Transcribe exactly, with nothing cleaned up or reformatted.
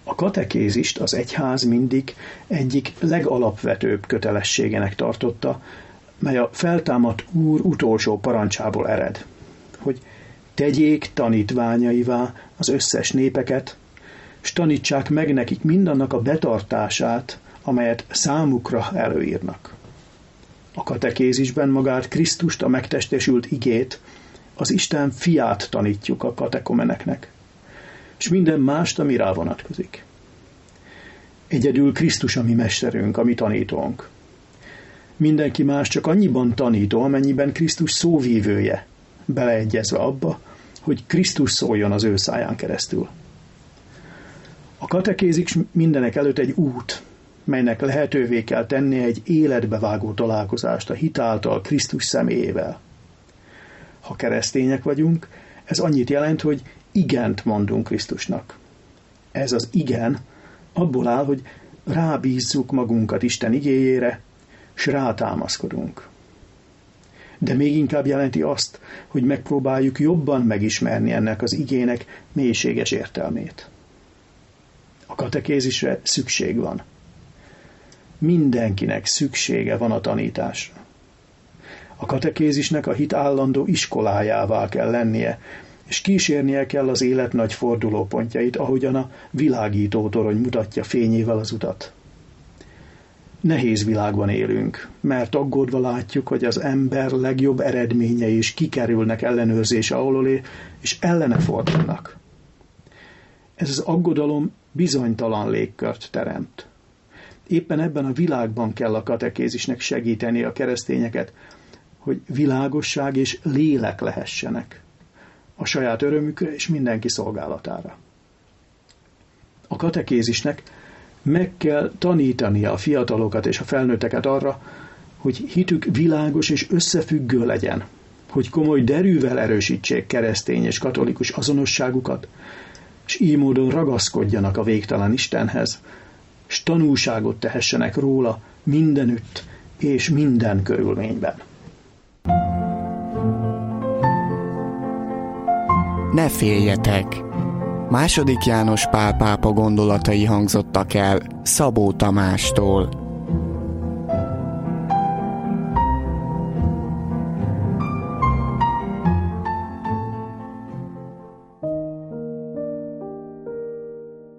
A katekézist az egyház mindig egyik legalapvetőbb kötelességének tartotta, mely a feltámadt Úr utolsó parancsából ered, hogy tegyék tanítványaivá az összes népeket, s tanítsák meg nekik mindannak a betartását, amelyet számukra előírnak. A katekézisben magát Krisztust, a megtestesült igét, az Isten fiát tanítjuk a katekomeneknek, és minden mást, ami rá vonatkozik. Egyedül Krisztus a mi mesterünk, a mi tanítónk. Mindenki más csak annyiban tanító, amennyiben Krisztus szóvívője, beleegyezve abba, hogy Krisztus szóljon az ő száján keresztül. A katekézis mindenek előtt egy út, melynek lehetővé kell tennie egy életbevágó találkozást a hit által Krisztus személyével. Ha keresztények vagyunk, ez annyit jelent, hogy igent mondunk Krisztusnak. Ez az igen abból áll, hogy rábízzuk magunkat Isten igéjére, s rátámaszkodunk. De még inkább jelenti azt, hogy megpróbáljuk jobban megismerni ennek az igének mélységes értelmét. A katekézisre szükség van. Mindenkinek szüksége van a tanításra. A katekézisnek a hit állandó iskolájává kell lennie, és kísérnie kell az élet nagy fordulópontjait, ahogyan a világító torony mutatja fényével az utat. Nehéz világban élünk, mert aggódva látjuk, hogy az ember legjobb eredményei is kikerülnek ellenőrzése alól, és ellene fordulnak. Ez az aggodalom bizonytalan légkört teremt. Éppen ebben a világban kell a katekézisnek segíteni a keresztényeket, hogy világosság és lélek lehessenek a saját örömükre és mindenki szolgálatára. A katekézisnek meg kell tanítania a fiatalokat és a felnőtteket arra, hogy hitük világos és összefüggő legyen, hogy komoly derűvel erősítsék keresztény és katolikus azonosságukat, és így módon ragaszkodjanak a végtelen Istenhez, s tanúságot tehessenek róla mindenütt és minden körülményben. Ne féljetek! Második János Pál pápa gondolatai hangzottak el Szabó Tamástól.